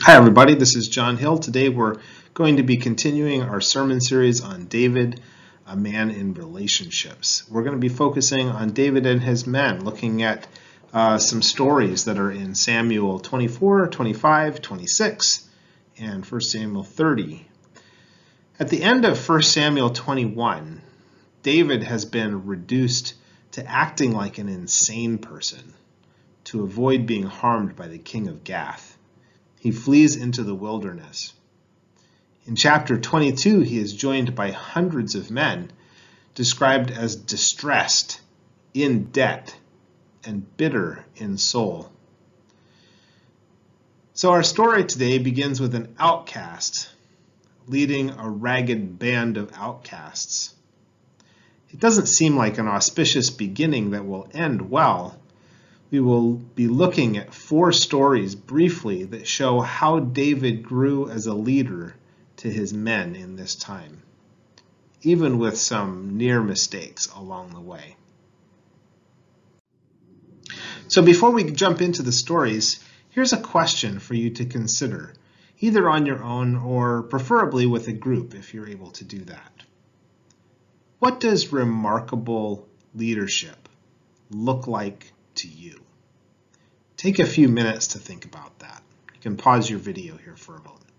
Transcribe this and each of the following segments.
Hi everybody, this is John Hill. Today we're going to be continuing our sermon series on David, a man in relationships. We're going to be focusing on David and his men, looking at some stories that are in Samuel 24, 25, 26, and 1 Samuel 30. At the end of 1 Samuel 21, David has been reduced to acting like an insane person to avoid being harmed by the king of Gath. He flees into the wilderness. In chapter 22, he is joined by hundreds of men, described as distressed, in debt, and bitter in soul. So our story today begins with an outcast leading a ragged band of outcasts. It doesn't seem like an auspicious beginning that will end well. We will be looking at 4 stories briefly that show how David grew as a leader to his men in this time, even with some near mistakes along the way. So before we jump into the stories, here's a question for you to consider, either on your own or preferably with a group if you're able to do that. What does remarkable leadership look like to you? Take a few minutes to think about that. You can pause your video here for a moment.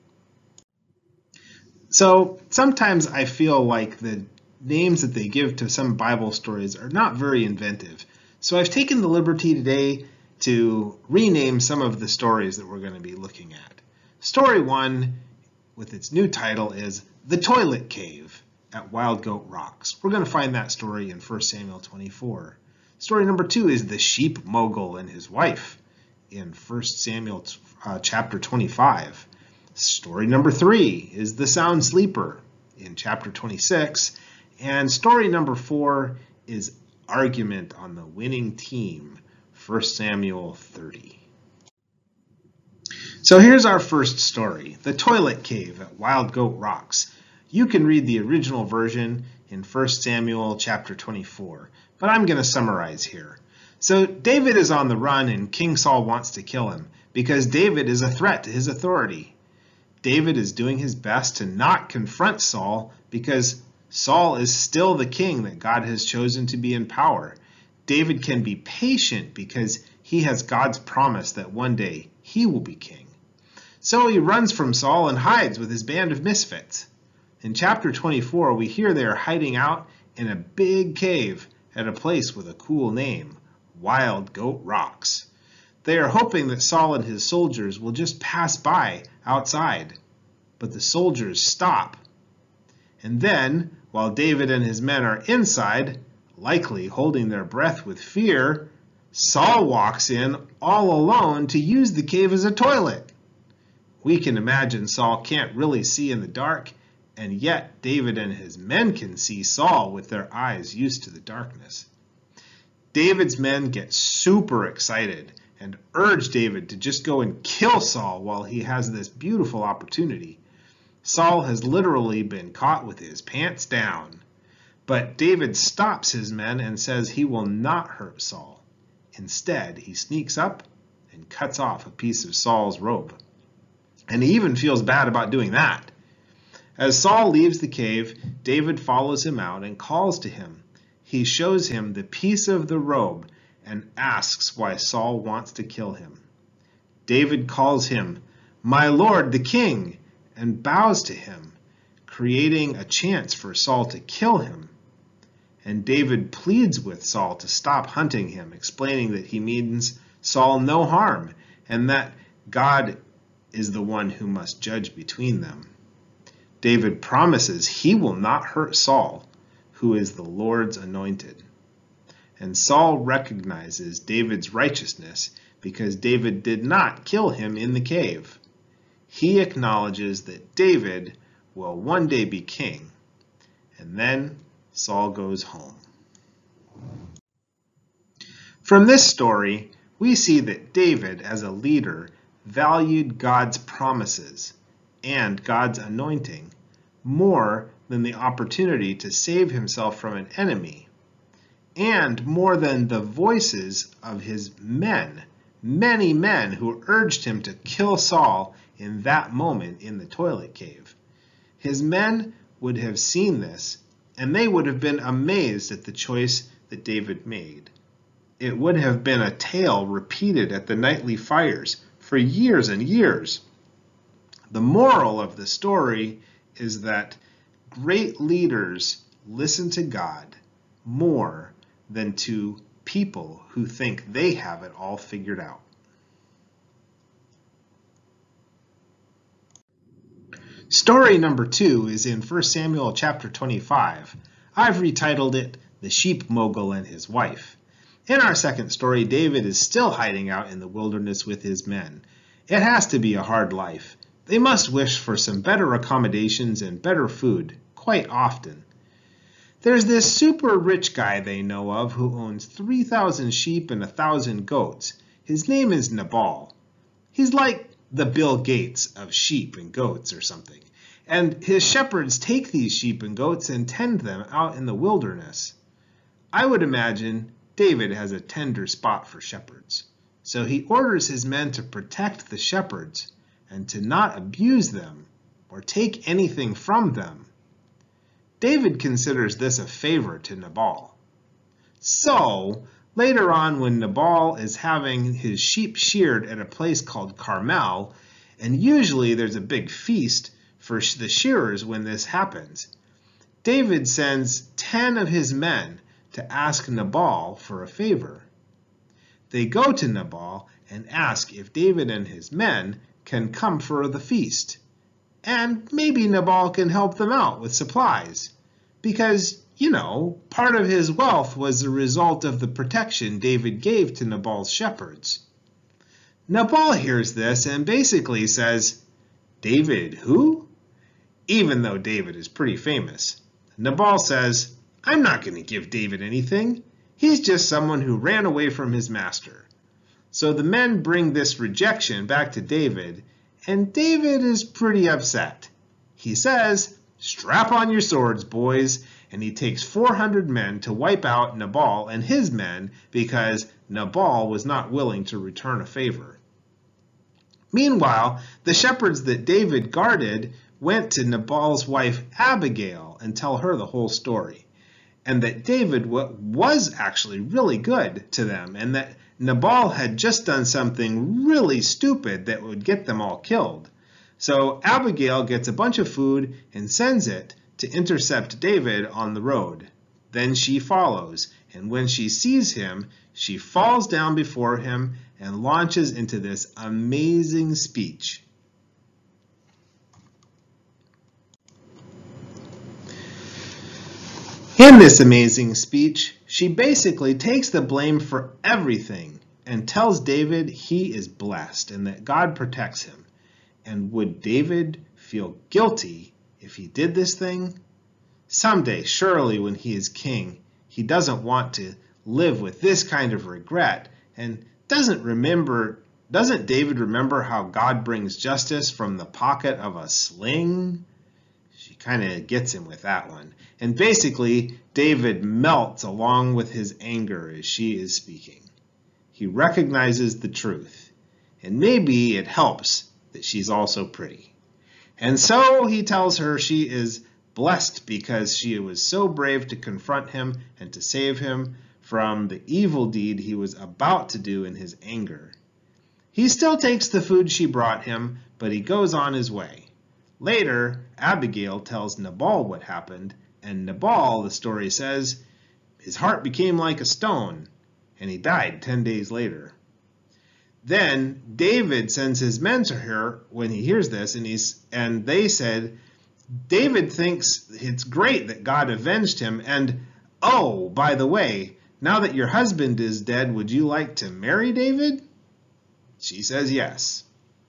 So sometimes I feel like the names that they give to some Bible stories are not very inventive. So I've taken the liberty today to rename some of the stories that we're going to be looking at. Story 1, with its new title, is The Toilet Cave at Wild Goat Rocks. We're going to find that story in 1 Samuel 24. Story number 2 is The Sheep Mogul and His Wife in 1 Samuel chapter 25. Story number 3 is The Sound Sleeper in chapter 26. And story number 4 is Argument on the Winning Team, 1 Samuel 30. So here's our first story, The Toilet Cave at Wild Goat Rocks. You can read the original version in 1 Samuel chapter 24, but I'm going to summarize here. So David is on the run and King Saul wants to kill him because David is a threat to his authority. David is doing his best to not confront Saul because Saul is still the king that God has chosen to be in power. David can be patient because he has God's promise that one day he will be king. So he runs from Saul and hides with his band of misfits. In chapter 24, we hear they are hiding out in a big cave at a place with a cool name, Wild Goat Rocks. They are hoping that Saul and his soldiers will just pass by outside, but the soldiers stop. And then, while David and his men are inside, likely holding their breath with fear, Saul walks in all alone to use the cave as a toilet. We can imagine Saul can't really see in the dark, and yet David and his men can see Saul with their eyes used to the darkness. David's men get super excited and urge David to just go and kill Saul while he has this beautiful opportunity. Saul has literally been caught with his pants down. But David stops his men and says he will not hurt Saul. Instead, he sneaks up and cuts off a piece of Saul's robe. And he even feels bad about doing that. As Saul leaves the cave, David follows him out and calls to him. He shows him the piece of the robe and asks why Saul wants to kill him. David calls him, "My lord the king," and bows to him, creating a chance for Saul to kill him. And David pleads with Saul to stop hunting him, explaining that he means Saul no harm and that God is the one who must judge between them. David promises he will not hurt Saul, who is the Lord's anointed. And Saul recognizes David's righteousness because David did not kill him in the cave. He acknowledges that David will one day be king, and then Saul goes home. From this story, we see that David, as a leader, valued God's promises and God's anointing more than the opportunity to save himself from an enemy, and more than the voices of his men many men who urged him to kill Saul in that moment in the toilet cave. His men would have seen this, and they would have been amazed at the choice that David made. It would have been a tale repeated at the nightly fires for years and years. The moral of the story is that great leaders listen to God more than to people who think they have it all figured out. Story number 2 is in 1 Samuel chapter 25. I've retitled it The Sheep Mogul and His Wife. In our second story, David is still hiding out in the wilderness with his men. It has to be a hard life. They must wish for some better accommodations and better food quite often. There's this super rich guy they know of who owns 3,000 sheep and 1,000 goats. His name is Nabal. He's like the Bill Gates of sheep and goats or something. And his shepherds take these sheep and goats and tend them out in the wilderness. I would imagine David has a tender spot for shepherds. So he orders his men to protect the shepherds and to not abuse them or take anything from them. David considers this a favor to Nabal. So, later on when Nabal is having his sheep sheared at a place called Carmel, and usually there's a big feast for the shearers when this happens, David sends 10 of his men to ask Nabal for a favor. They go to Nabal and ask if David and his men can come for the feast. And maybe Nabal can help them out with supplies. Because, part of his wealth was the result of the protection David gave to Nabal's shepherds. Nabal hears this and basically says, "David who?" Even though David is pretty famous. Nabal says, "I'm not going to give David anything. He's just someone who ran away from his master." So the men bring this rejection back to David, and David is pretty upset. He says, "Strap on your swords, boys," and he takes 400 men to wipe out Nabal and his men because Nabal was not willing to return a favor. Meanwhile, the shepherds that David guarded went to Nabal's wife Abigail and tell her the whole story, and that David was actually really good to them, and that Nabal had just done something really stupid that would get them all killed. So Abigail gets a bunch of food and sends it to intercept David on the road. Then she follows, and when she sees him, she falls down before him and launches into this amazing speech. In this amazing speech, she basically takes the blame for everything and tells David he is blessed and that God protects him. And would David feel guilty if he did this thing? Someday, surely when he is king, he doesn't want to live with this kind of regret. And doesn't David remember how God brings justice from the pocket of a sling? She kind of gets him with that one. And basically, David melts along with his anger as she is speaking. He recognizes the truth, and maybe it helps that she's also pretty. And so he tells her she is blessed because she was so brave to confront him and to save him from the evil deed he was about to do in his anger. He still takes the food she brought him, but he goes on his way. Later, Abigail tells Nabal what happened, and Nabal, the story says, his heart became like a stone, and he died 10 days later. Then David sends his men to her when he hears this, and they said, David thinks it's great that God avenged him, and, oh, by the way, now that your husband is dead, would you like to marry David? She says yes.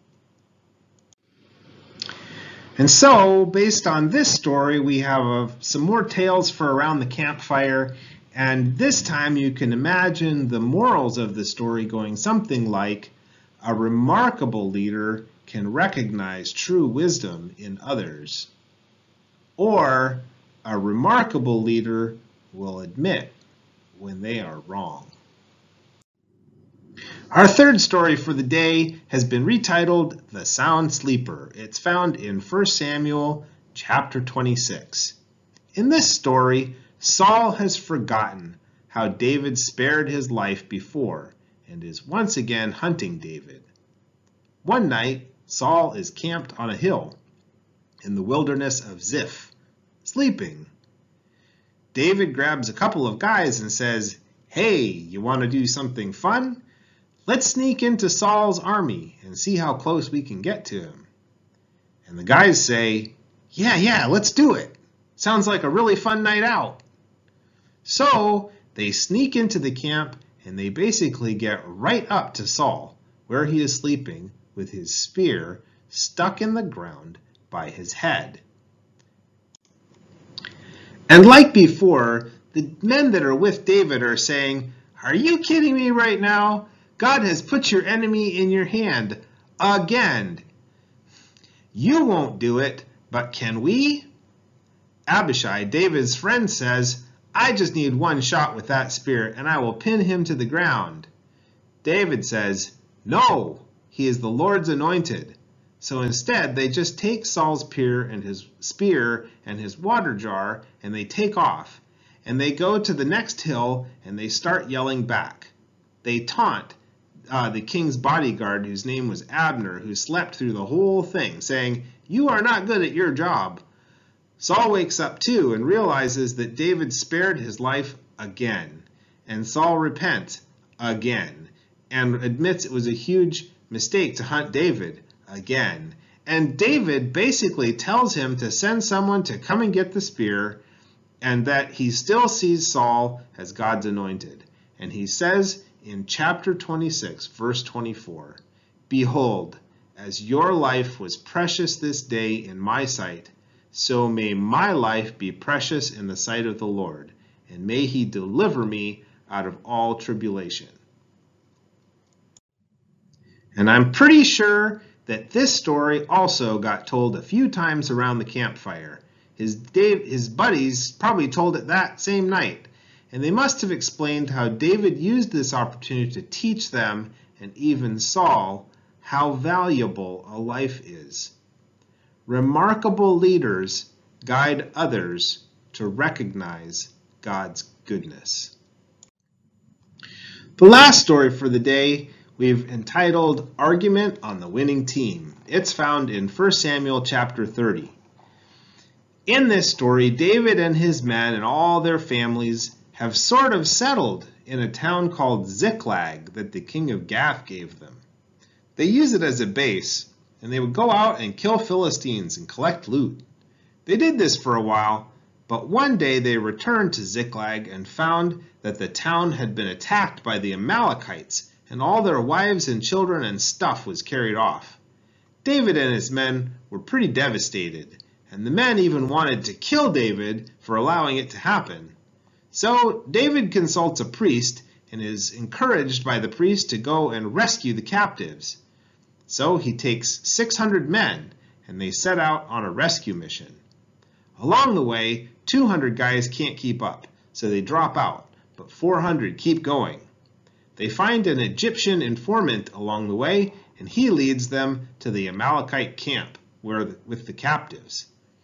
And so, based on this story, we have some more tales for around the campfire, and this time you can imagine the morals of the story going something like, a remarkable leader can recognize true wisdom in others, or a remarkable leader will admit when they are wrong. Our third story for the day has been retitled The Sound Sleeper. It's found in 1 Samuel chapter 26. In this story, Saul has forgotten how David spared his life before and is once again hunting David. One night, Saul is camped on a hill in the wilderness of Ziph, sleeping. David grabs a couple of guys and says, "Hey, you want to do something fun? Let's sneak into Saul's army and see how close we can get to him." And the guys say, Yeah, let's do it. Sounds like a really fun night out." So they sneak into the camp and they basically get right up to Saul, where he is sleeping with his spear stuck in the ground by his head. And like before, the men that are with David are saying, "Are you kidding me right now? God has put your enemy in your hand again. You won't do it, but can we?" Abishai, David's friend, says, "I just need one shot with that spear and I will pin him to the ground." David says, "No, he is the Lord's anointed." So instead, they just take Saul's spear and his water jar and they take off. And they go to the next hill and they start yelling back. They taunt the king's bodyguard, whose name was Abner, who slept through the whole thing, saying, "You are not good at your job." Saul wakes up too and realizes that David spared his life again. And Saul repents again and admits it was a huge mistake to hunt David again. And David basically tells him to send someone to come and get the spear, and that he still sees Saul as God's anointed. And he says in chapter 26, verse 24, "Behold, as your life was precious this day in my sight, so may my life be precious in the sight of the Lord, and may he deliver me out of all tribulation." And I'm pretty sure that this story also got told a few times around the campfire. His buddies probably told it that same night, and they must have explained how David used this opportunity to teach them, and even Saul, how valuable a life is. Remarkable leaders guide others to recognize God's goodness. The last story for the day we've entitled Argument on the Winning Team. It's found in 1 Samuel chapter 30. In this story, David and his men and all their families have sort of settled in a town called Ziklag that the king of Gath gave them. They use it as a base, and they would go out and kill Philistines and collect loot. They did this for a while, but one day they returned to Ziklag and found that the town had been attacked by the Amalekites, and all their wives and children and stuff was carried off. David and his men were pretty devastated, and the men even wanted to kill David for allowing it to happen. So David consults a priest and is encouraged by the priest to go and rescue the captives. So he takes 600 men and they set out on a rescue mission. Along the way, 200 guys can't keep up, so they drop out, but 400 keep going. They find an Egyptian informant along the way, and he leads them to the Amalekite camp with the captives.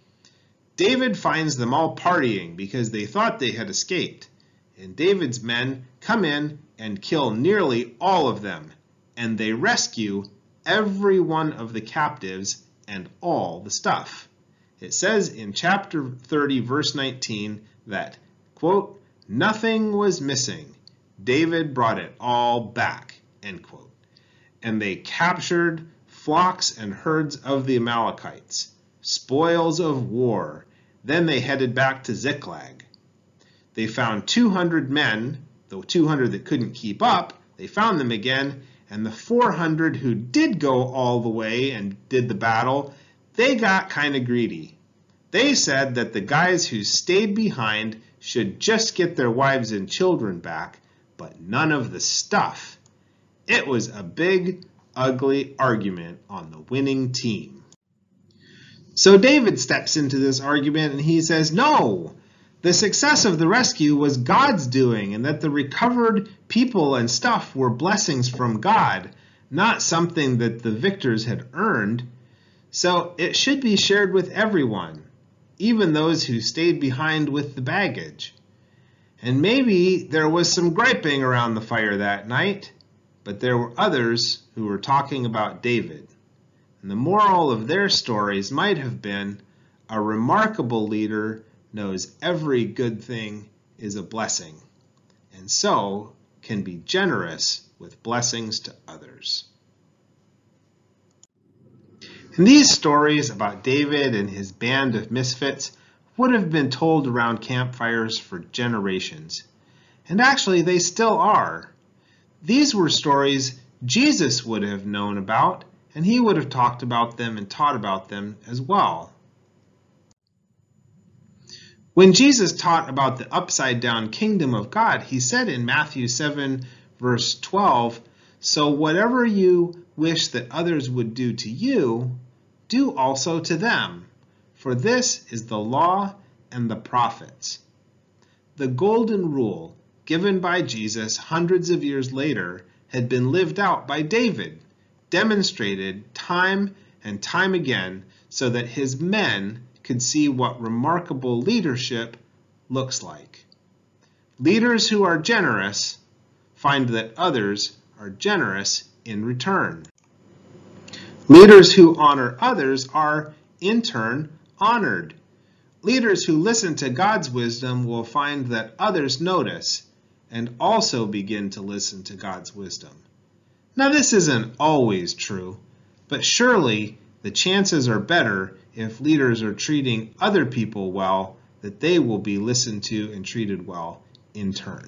David finds them all partying because they thought they had escaped, and David's men come in and kill nearly all of them, and they rescue every one of the captives and all the stuff. It says in chapter 30, verse 19, that, quote, "Nothing was missing. David brought it all back," end quote. And they captured flocks and herds of the Amalekites, spoils of war. Then they headed back to Ziklag. They found 200 men, the 200 that couldn't keep up, they found them again, and the 400 who did go all the way and did the battle, they got kind of greedy. They said that the guys who stayed behind should just get their wives and children back, but none of the stuff. It was a big, ugly argument on the winning team. So David steps into this argument and he says, "No, The success of the rescue was God's doing, and that the recovered people and stuff were blessings from God, not something that the victors had earned. So it should be shared with everyone, even those who stayed behind with the baggage. And maybe there was some griping around the fire that night, but there were others who were talking about David. And the moral of their stories might have been, a remarkable leader knows every good thing is a blessing, and so can be generous with blessings to others. And these stories about David and his band of misfits would have been told around campfires for generations. And actually, they still are. These were stories Jesus would have known about, and he would have talked about them and taught about them as well. When Jesus taught about the upside-down kingdom of God, he said in Matthew 7, verse 12, "So whatever you wish that others would do to you, do also to them, for this is the law and the prophets." The golden rule given by Jesus hundreds of years later had been lived out by David, demonstrated time and time again so that his men could see what remarkable leadership looks like. Leaders who are generous find that others are generous in return. Leaders who honor others are, in turn, honored. Leaders who listen to God's wisdom will find that others notice and also begin to listen to God's wisdom. Now, this isn't always true, but surely the chances are better if leaders are treating other people well, that they will be listened to and treated well in turn.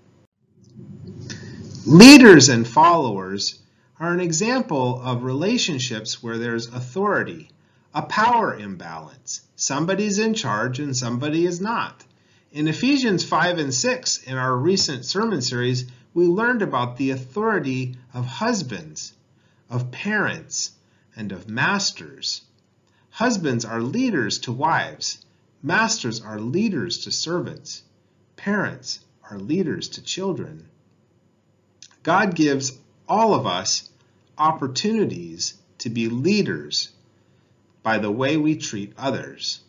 Leaders and followers are an example of relationships where there's authority, a power imbalance. Somebody's in charge and somebody is not. In Ephesians 5 and 6, in our recent sermon series, we learned about the authority of husbands, of parents, and of masters. Husbands are leaders to wives. Masters are leaders to servants. Parents are leaders to children. God gives all of us opportunities to be leaders by the way we treat others.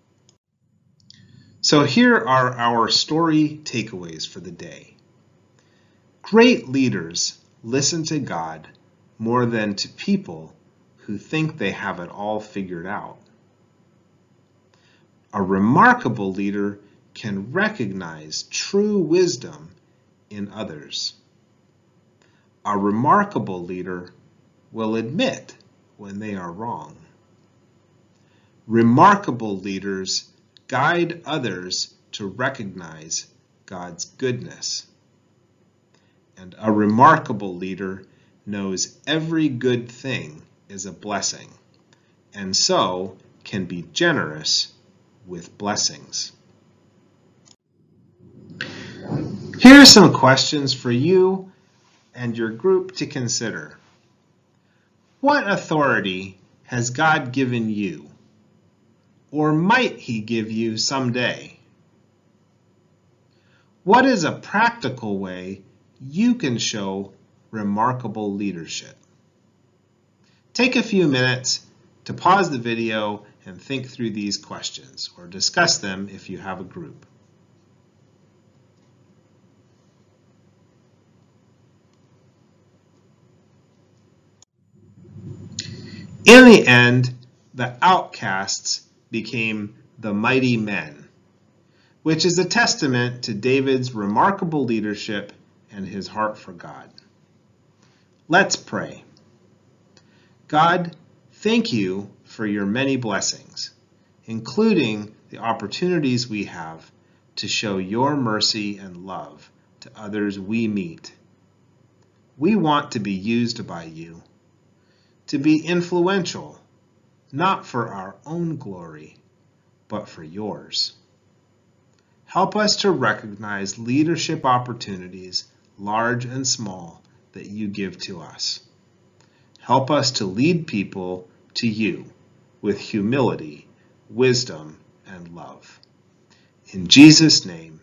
So here are our story takeaways for the day. Great leaders listen to God more than to people who think they have it all figured out. A remarkable leader can recognize true wisdom in others. A remarkable leader will admit when they are wrong. Remarkable leaders guide others to recognize God's goodness. And a remarkable leader knows every good thing is a blessing, and so can be generous with blessings. Here are some questions for you and your group to consider. What authority has God given you? Or might he give you someday? What is a practical way you can show remarkable leadership? Take a few minutes to pause the video and think through these questions, or discuss them if you have a group. In the end, the outcasts became the mighty men, which is a testament to David's remarkable leadership and his heart for God. Let's pray. God, thank you for your many blessings, including the opportunities we have to show your mercy and love to others we meet. We want to be used by you, to be influential, not for our own glory, but for yours. Help us to recognize leadership opportunities, large and small, that you give to us. Help us to lead people to you with humility, wisdom, and love. In Jesus' name.